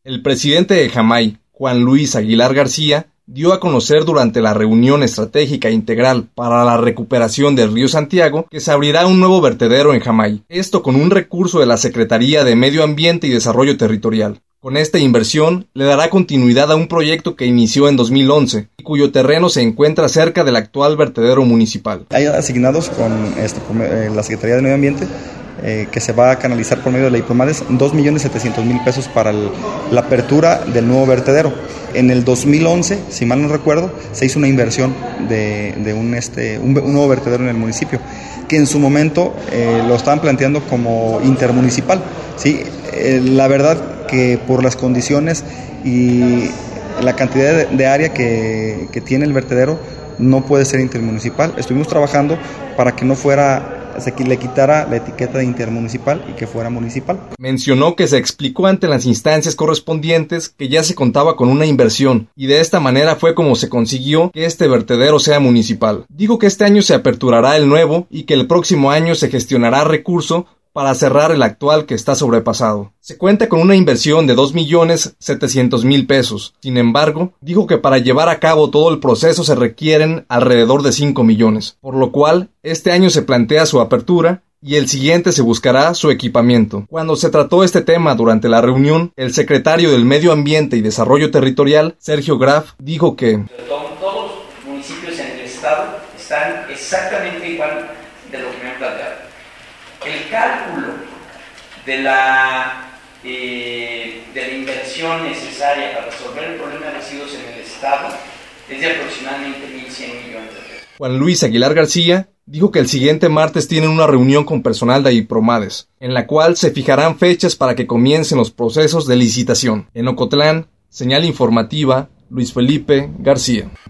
El presidente de Jamay, Juan Luis Aguilar García, dio a conocer durante la reunión estratégica integral para la recuperación del río Santiago que se abrirá un nuevo vertedero en Jamay, esto con un recurso de la Secretaría de Medio Ambiente y Desarrollo Territorial. Con esta inversión, le dará continuidad a un proyecto que inició en 2011 y cuyo terreno se encuentra cerca del actual vertedero municipal. Hay asignados con la Secretaría de Medio Ambiente que se va a canalizar por medio de la IPROMADES 2.700.000 pesos para la apertura del nuevo vertedero. En el 2011, si mal no recuerdo, se hizo una inversión de un nuevo vertedero en el municipio, que en su momento lo estaban planteando como intermunicipal. ¿Sí? La verdad que por las condiciones y la cantidad de área que tiene el vertedero no puede ser intermunicipal. Estuvimos trabajando para que no fuera, se le quitara la etiqueta de intermunicipal y que fuera municipal. Mencionó que se explicó ante las instancias correspondientes que ya se contaba con una inversión y de esta manera fue como se consiguió que este vertedero sea municipal. Dijo que este año se aperturará el nuevo y que el próximo año se gestionará recurso para cerrar el actual que está sobrepasado. Se cuenta con una inversión de 2.700.000 pesos. Sin embargo, dijo que para llevar a cabo todo el proceso se requieren alrededor de 5 millones, por lo cual este año se plantea su apertura y el siguiente se buscará su equipamiento. Cuando se trató este tema durante la reunión, el secretario del Medio Ambiente y Desarrollo Territorial, Sergio Graf, dijo que todos los municipios en el estado están exactamente igual de lo que me han planteado. El cálculo de la inversión necesaria para resolver el problema de residuos en el estado es de aproximadamente 1.100 millones de pesos. Juan Luis Aguilar García dijo que el siguiente martes tienen una reunión con personal de IPROMADES, en la cual se fijarán fechas para que comiencen los procesos de licitación. En Ocotlán, señal informativa, Luis Felipe García.